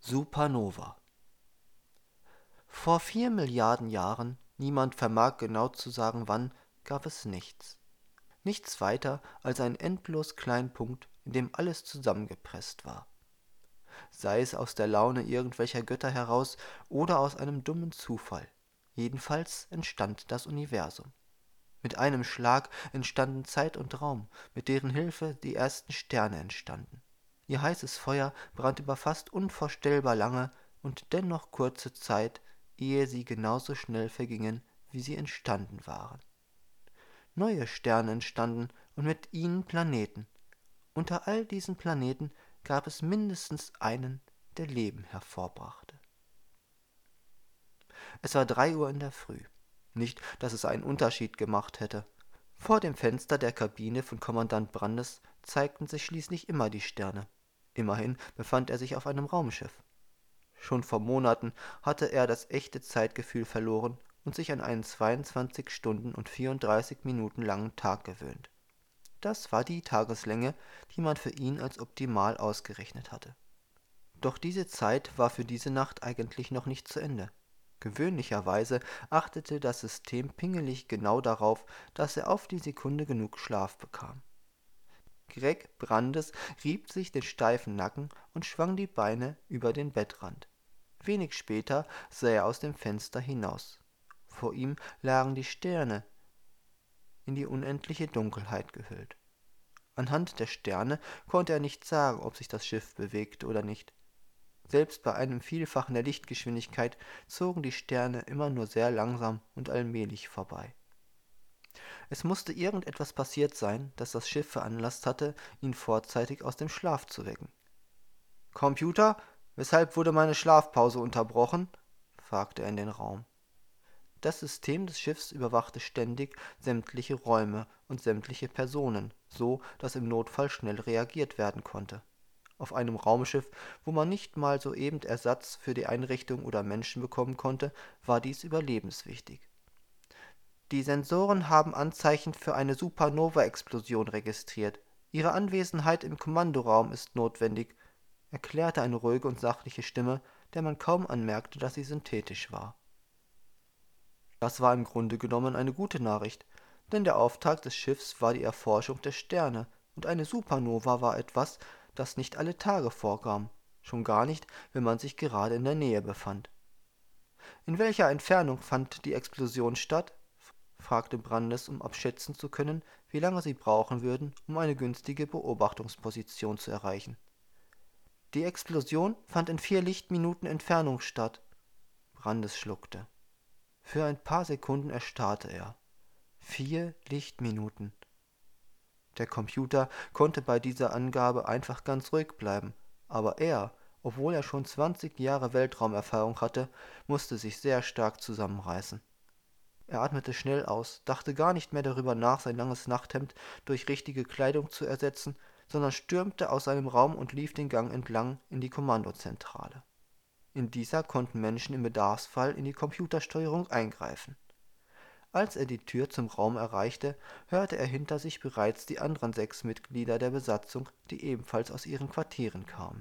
Supernova. Vor 4 Milliarden Jahren, niemand vermag genau zu sagen wann, gab es nichts. Nichts weiter als einen endlos kleinen Punkt, in dem alles zusammengepresst war. Sei es aus der Laune irgendwelcher Götter heraus oder aus einem dummen Zufall. Jedenfalls entstand das Universum. Mit einem Schlag entstanden Zeit und Raum, mit deren Hilfe die ersten Sterne entstanden. Ihr heißes Feuer brannte über fast unvorstellbar lange und dennoch kurze Zeit, ehe sie genauso schnell vergingen, wie sie entstanden waren. Neue Sterne entstanden und mit ihnen Planeten. Unter all diesen Planeten gab es mindestens einen, der Leben hervorbrachte. Es war 3 Uhr in der Früh. Nicht, dass es einen Unterschied gemacht hätte. Vor dem Fenster der Kabine von Kommandant Brandes zeigten sich schließlich immer die Sterne. Immerhin befand er sich auf einem Raumschiff. Schon vor Monaten hatte er das echte Zeitgefühl verloren und sich an einen 22 Stunden und 34 Minuten langen Tag gewöhnt. Das war die Tageslänge, die man für ihn als optimal ausgerechnet hatte. Doch diese Zeit war für diese Nacht eigentlich noch nicht zu Ende. Gewöhnlicherweise achtete das System pingelig genau darauf, dass er auf die Sekunde genug Schlaf bekam. Greg Brandes rieb sich den steifen Nacken und schwang die Beine über den Bettrand. Wenig später sah er aus dem Fenster hinaus. Vor ihm lagen die Sterne, in die unendliche Dunkelheit gehüllt. Anhand der Sterne konnte er nicht sagen, ob sich das Schiff bewegte oder nicht. Selbst bei einem Vielfachen der Lichtgeschwindigkeit zogen die Sterne immer nur sehr langsam und allmählich vorbei. Es musste irgendetwas passiert sein, das das Schiff veranlasst hatte, ihn vorzeitig aus dem Schlaf zu wecken. »Computer, weshalb wurde meine Schlafpause unterbrochen?« fragte er in den Raum. Das System des Schiffs überwachte ständig sämtliche Räume und sämtliche Personen, so dass im Notfall schnell reagiert werden konnte. Auf einem Raumschiff, wo man nicht mal soeben Ersatz für die Einrichtung oder Menschen bekommen konnte, war dies überlebenswichtig. »Die Sensoren haben Anzeichen für eine Supernova-Explosion registriert. Ihre Anwesenheit im Kommandoraum ist notwendig«, erklärte eine ruhige und sachliche Stimme, der man kaum anmerkte, dass sie synthetisch war. Das war im Grunde genommen eine gute Nachricht, denn der Auftrag des Schiffs war die Erforschung der Sterne, und eine Supernova war etwas, das nicht alle Tage vorkam, schon gar nicht, wenn man sich gerade in der Nähe befand. »In welcher Entfernung fand die Explosion statt?« fragte Brandes, um abschätzen zu können, wie lange sie brauchen würden, um eine günstige Beobachtungsposition zu erreichen. »Die Explosion fand in 4 Lichtminuten Entfernung statt.« Brandes schluckte. Für ein paar Sekunden erstarrte er. 4 Lichtminuten. Der Computer konnte bei dieser Angabe einfach ganz ruhig bleiben, aber er, obwohl er schon 20 Jahre Weltraumerfahrung hatte, musste sich sehr stark zusammenreißen. Er atmete schnell aus, dachte gar nicht mehr darüber nach, sein langes Nachthemd durch richtige Kleidung zu ersetzen, sondern stürmte aus seinem Raum und lief den Gang entlang in die Kommandozentrale. In dieser konnten Menschen im Bedarfsfall in die Computersteuerung eingreifen. Als er die Tür zum Raum erreichte, hörte er hinter sich bereits die anderen 6 Mitglieder der Besatzung, die ebenfalls aus ihren Quartieren kamen.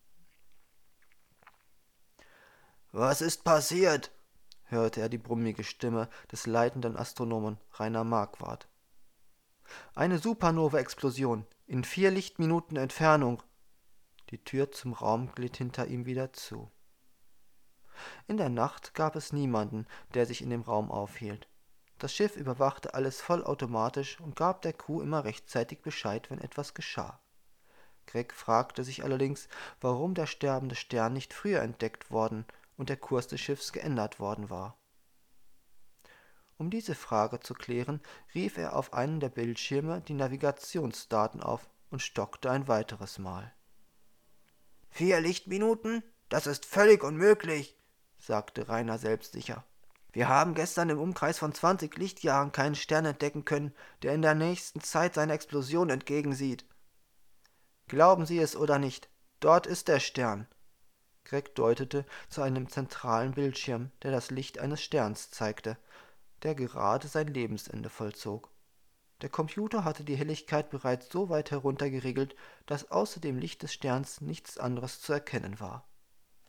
»Was ist passiert?« hörte er die brummige Stimme des leitenden Astronomen Rainer Marquardt. »Eine Supernova-Explosion in 4 Lichtminuten Entfernung.« Die Tür zum Raum glitt hinter ihm wieder zu. In der Nacht gab es niemanden, der sich in dem Raum aufhielt. Das Schiff überwachte alles vollautomatisch und gab der Crew immer rechtzeitig Bescheid, wenn etwas geschah. Greg fragte sich allerdings, warum der sterbende Stern nicht früher entdeckt worden und der Kurs des Schiffs geändert worden war. Um diese Frage zu klären, rief er auf einem der Bildschirme die Navigationsdaten auf und stockte ein weiteres Mal. »4 Lichtminuten? Das ist völlig unmöglich«, sagte Rainer selbstsicher. »Wir haben gestern im Umkreis von 20 Lichtjahren keinen Stern entdecken können, der in der nächsten Zeit seiner Explosion entgegensieht.« »Glauben Sie es oder nicht, dort ist der Stern.« Greg deutete zu einem zentralen Bildschirm, der das Licht eines Sterns zeigte, der gerade sein Lebensende vollzog. Der Computer hatte die Helligkeit bereits so weit heruntergeregelt, dass außer dem Licht des Sterns nichts anderes zu erkennen war.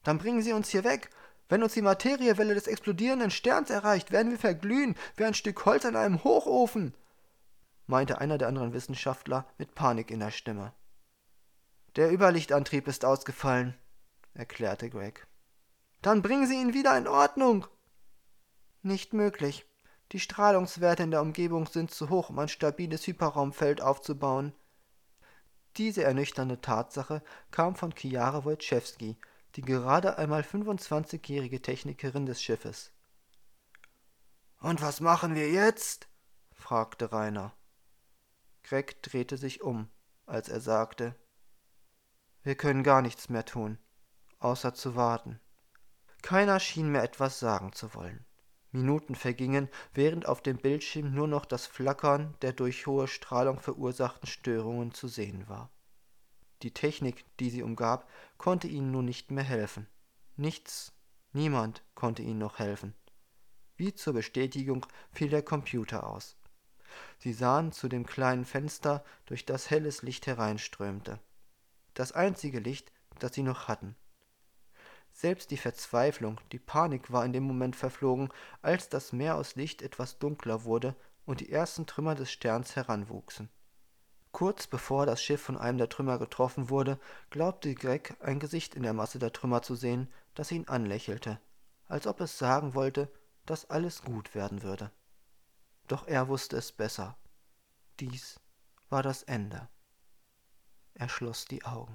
Dann bringen Sie uns hier weg. Wenn uns die Materiewelle des explodierenden Sterns erreicht, werden wir verglühen wie ein Stück Holz an einem Hochofen, meinte einer der anderen Wissenschaftler mit Panik in der Stimme. Der Überlichtantrieb ist ausgefallen, erklärte Greg. Dann bringen Sie ihn wieder in Ordnung. Nicht möglich. Die Strahlungswerte in der Umgebung sind zu hoch, um ein stabiles Hyperraumfeld aufzubauen. Diese ernüchternde Tatsache kam von Chiara Wojciechowski, die gerade einmal 25-jährige Technikerin des Schiffes. »Und was machen wir jetzt?« fragte Rainer. Greg drehte sich um, als er sagte, »Wir können gar nichts mehr tun, außer zu warten.« Keiner schien mehr etwas sagen zu wollen. Minuten vergingen, während auf dem Bildschirm nur noch das Flackern der durch hohe Strahlung verursachten Störungen zu sehen war. Die Technik, die sie umgab, konnte ihnen nun nicht mehr helfen. Nichts, niemand konnte ihnen noch helfen. Wie zur Bestätigung fiel der Computer aus. Sie sahen zu dem kleinen Fenster, durch das helles Licht hereinströmte. Das einzige Licht, das sie noch hatten. Selbst die Verzweiflung, die Panik war in dem Moment verflogen, als das Meer aus Licht etwas dunkler wurde und die ersten Trümmer des Sterns heranwuchsen. Kurz bevor das Schiff von einem der Trümmer getroffen wurde, glaubte Greg ein Gesicht in der Masse der Trümmer zu sehen, das ihn anlächelte, als ob es sagen wollte, dass alles gut werden würde. Doch er wusste es besser. Dies war das Ende. Er schloss die Augen.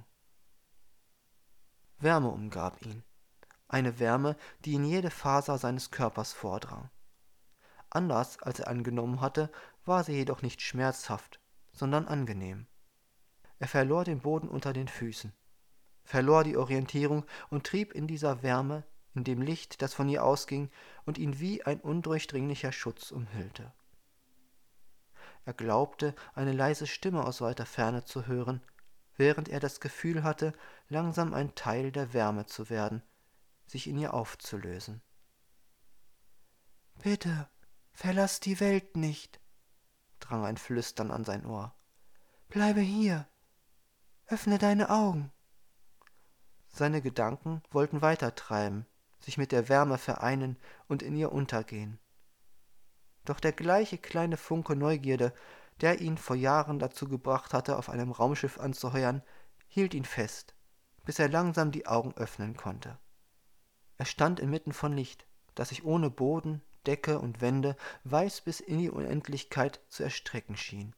Wärme umgab ihn. Eine Wärme, die in jede Faser seines Körpers vordrang. Anders als er angenommen hatte, war sie jedoch nicht schmerzhaft, sondern angenehm. Er verlor den Boden unter den Füßen, verlor die Orientierung und trieb in dieser Wärme, in dem Licht, das von ihr ausging und ihn wie ein undurchdringlicher Schutz umhüllte. Er glaubte, eine leise Stimme aus weiter Ferne zu hören, während er das Gefühl hatte, langsam ein Teil der Wärme zu werden, sich in ihr aufzulösen. »Bitte, verlass die Welt nicht«, drang ein Flüstern an sein Ohr. »Bleibe hier. Öffne deine Augen.« Seine Gedanken wollten weitertreiben, sich mit der Wärme vereinen und in ihr untergehen. Doch der gleiche kleine Funke Neugierde, der ihn vor Jahren dazu gebracht hatte, auf einem Raumschiff anzuheuern, hielt ihn fest, bis er langsam die Augen öffnen konnte. Er stand inmitten von Licht, das sich ohne Boden, Decke und Wände weiß bis in die Unendlichkeit zu erstrecken schien.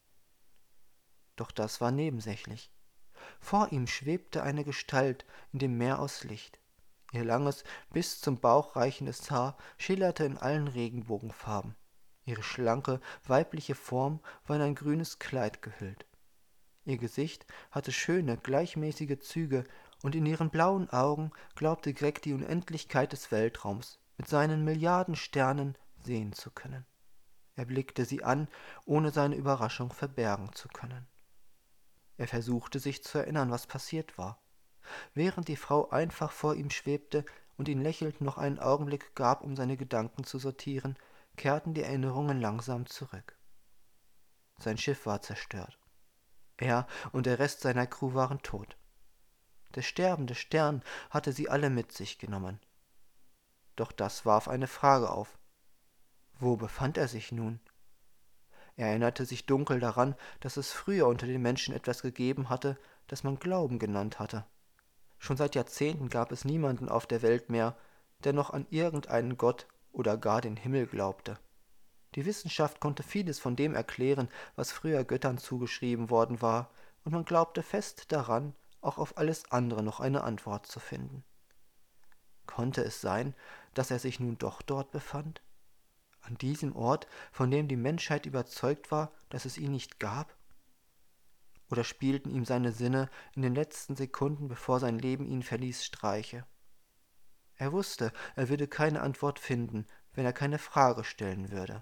Doch das war nebensächlich. Vor ihm schwebte eine Gestalt in dem Meer aus Licht. Ihr langes, bis zum Bauch reichendes Haar schillerte in allen Regenbogenfarben. Ihre schlanke, weibliche Form war in ein grünes Kleid gehüllt. Ihr Gesicht hatte schöne, gleichmäßige Züge, und in ihren blauen Augen glaubte Greg die Unendlichkeit des Weltraums mit seinen Milliarden Sternen sehen zu können. Er blickte sie an, ohne seine Überraschung verbergen zu können. Er versuchte sich zu erinnern, was passiert war. Während die Frau einfach vor ihm schwebte und ihn lächelnd noch einen Augenblick gab, um seine Gedanken zu sortieren, kehrten die Erinnerungen langsam zurück. Sein Schiff war zerstört. Er und der Rest seiner Crew waren tot. Der sterbende Stern hatte sie alle mit sich genommen. Doch das warf eine Frage auf. Wo befand er sich nun? Er erinnerte sich dunkel daran, dass es früher unter den Menschen etwas gegeben hatte, das man Glauben genannt hatte. Schon seit Jahrzehnten gab es niemanden auf der Welt mehr, der noch an irgendeinen Gott oder gar den Himmel glaubte. Die Wissenschaft konnte vieles von dem erklären, was früher Göttern zugeschrieben worden war, und man glaubte fest daran, auch auf alles andere noch eine Antwort zu finden. Konnte es sein, dass er sich nun doch dort befand? An diesem Ort, von dem die Menschheit überzeugt war, dass es ihn nicht gab? Oder spielten ihm seine Sinne in den letzten Sekunden, bevor sein Leben ihn verließ, Streiche? Er wusste, er würde keine Antwort finden, wenn er keine Frage stellen würde.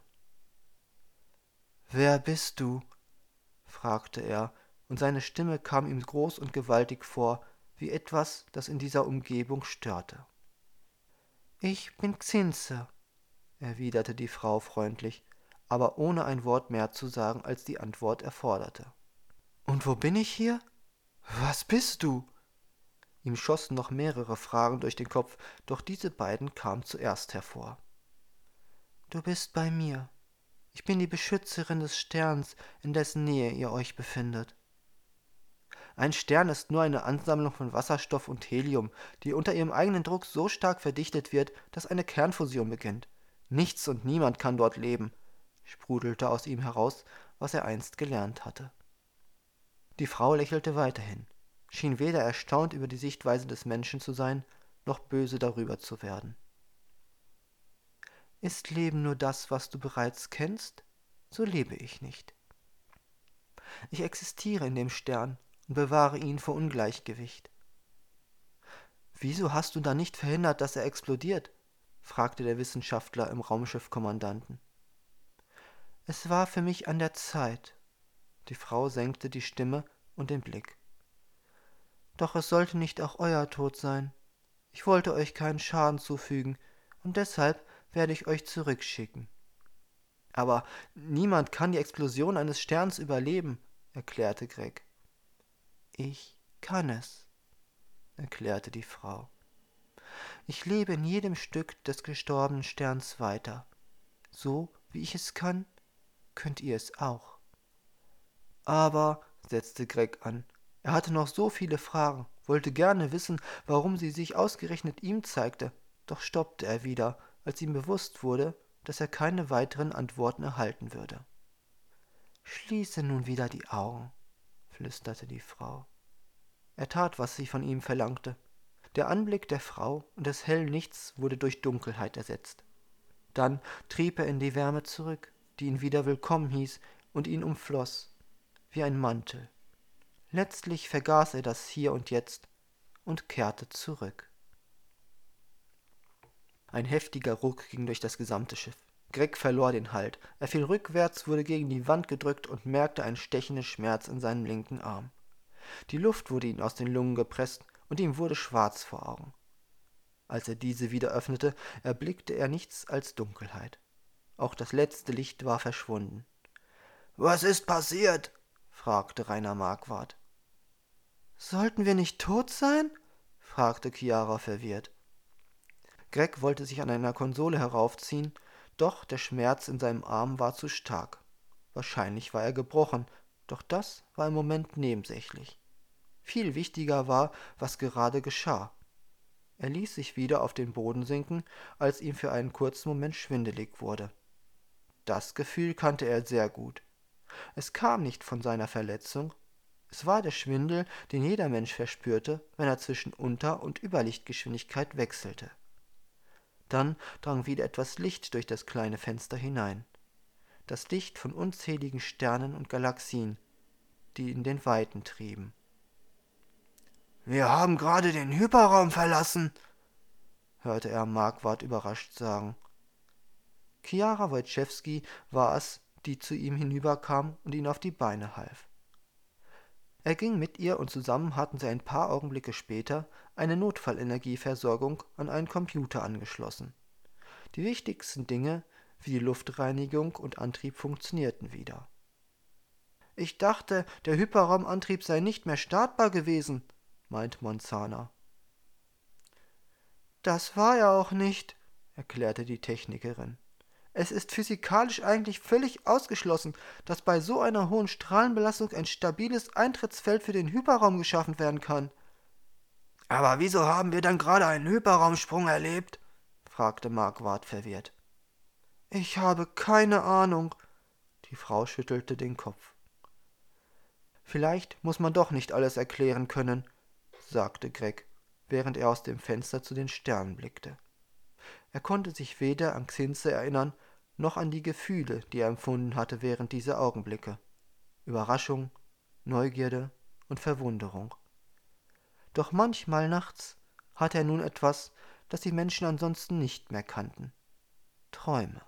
»Wer bist du?« fragte er, und seine Stimme kam ihm groß und gewaltig vor, wie etwas, das in dieser Umgebung störte. »Ich bin Xinze«, erwiderte die Frau freundlich, aber ohne ein Wort mehr zu sagen, als die Antwort erforderte. »Und wo bin ich hier? Was bist du?« Ihm schossen noch mehrere Fragen durch den Kopf, doch diese beiden kamen zuerst hervor. »Du bist bei mir. Ich bin die Beschützerin des Sterns, in dessen Nähe ihr euch befindet.« Ein Stern ist nur eine Ansammlung von Wasserstoff und Helium, die unter ihrem eigenen Druck so stark verdichtet wird, dass eine Kernfusion beginnt. Nichts und niemand kann dort leben, sprudelte aus ihm heraus, was er einst gelernt hatte. Die Frau lächelte weiterhin, schien weder erstaunt über die Sichtweise des Menschen zu sein, noch böse darüber zu werden. Ist Leben nur das, was du bereits kennst? So lebe ich nicht. Ich existiere in dem Stern und bewahre ihn vor Ungleichgewicht. »Wieso hast du dann nicht verhindert, dass er explodiert?« fragte der Wissenschaftler im Raumschiffkommandanten. »Es war für mich an der Zeit.« Die Frau senkte die Stimme und den Blick. »Doch es sollte nicht auch euer Tod sein. Ich wollte euch keinen Schaden zufügen, und deshalb werde ich euch zurückschicken.« »Aber niemand kann die Explosion eines Sterns überleben«, erklärte Greg. »Ich kann es«, erklärte die Frau. »Ich lebe in jedem Stück des gestorbenen Sterns weiter. So wie ich es kann, könnt ihr es auch.« »Aber«, setzte Greg an, er hatte noch so viele Fragen, wollte gerne wissen, warum sie sich ausgerechnet ihm zeigte, doch stoppte er wieder, als ihm bewusst wurde, dass er keine weiteren Antworten erhalten würde. »Schließe nun wieder die Augen«, flüsterte die Frau. Er tat, was sie von ihm verlangte. Der Anblick der Frau und des hellen Nichts wurde durch Dunkelheit ersetzt. Dann trieb er in die Wärme zurück, die ihn wieder willkommen hieß und ihn umfloss, wie ein Mantel. Letztlich vergaß er das Hier und Jetzt und kehrte zurück. Ein heftiger Ruck ging durch das gesamte Schiff. Greg verlor den Halt. Er fiel rückwärts, wurde gegen die Wand gedrückt und merkte einen stechenden Schmerz in seinem linken Arm. Die Luft wurde ihm aus den Lungen gepresst und ihm wurde schwarz vor Augen. Als er diese wieder öffnete, erblickte er nichts als Dunkelheit. Auch das letzte Licht war verschwunden. »Was ist passiert?« fragte Rainer Marquardt. »Sollten wir nicht tot sein?« fragte Chiara verwirrt. Greg wollte sich an einer Konsole heraufziehen, doch der Schmerz in seinem Arm war zu stark. Wahrscheinlich war er gebrochen, doch das war im Moment nebensächlich. Viel wichtiger war, was gerade geschah. Er ließ sich wieder auf den Boden sinken, als ihm für einen kurzen Moment schwindelig wurde. Das Gefühl kannte er sehr gut. Es kam nicht von seiner Verletzung. Es war der Schwindel, den jeder Mensch verspürte, wenn er zwischen Unter- und Überlichtgeschwindigkeit wechselte. Dann drang wieder etwas Licht durch das kleine Fenster hinein. Das Licht von unzähligen Sternen und Galaxien, die in den Weiten trieben. »Wir haben gerade den Hyperraum verlassen«, hörte er Marquardt überrascht sagen. Chiara Wojciechowski war es, die zu ihm hinüberkam und ihn auf die Beine half. Er ging mit ihr und zusammen hatten sie ein paar Augenblicke später eine Notfallenergieversorgung an einen Computer angeschlossen. Die wichtigsten Dinge wie die Luftreinigung und Antrieb funktionierten wieder. »Ich dachte, der Hyperraumantrieb sei nicht mehr startbar gewesen«, meinte Monzana. »Das war er auch nicht«, erklärte die Technikerin. »Es ist physikalisch eigentlich völlig ausgeschlossen, dass bei so einer hohen Strahlenbelastung ein stabiles Eintrittsfeld für den Hyperraum geschaffen werden kann.« »Aber wieso haben wir dann gerade einen Hyperraumsprung erlebt?«, fragte Marquardt verwirrt. »Ich habe keine Ahnung«, die Frau schüttelte den Kopf. »Vielleicht muss man doch nicht alles erklären können«, sagte Greg, während er aus dem Fenster zu den Sternen blickte. Er konnte sich weder an Xinze erinnern, noch an die Gefühle, die er empfunden hatte während dieser Augenblicke. Überraschung, Neugierde und Verwunderung. Doch manchmal nachts hatte er nun etwas, das die Menschen ansonsten nicht mehr kannten. Träume.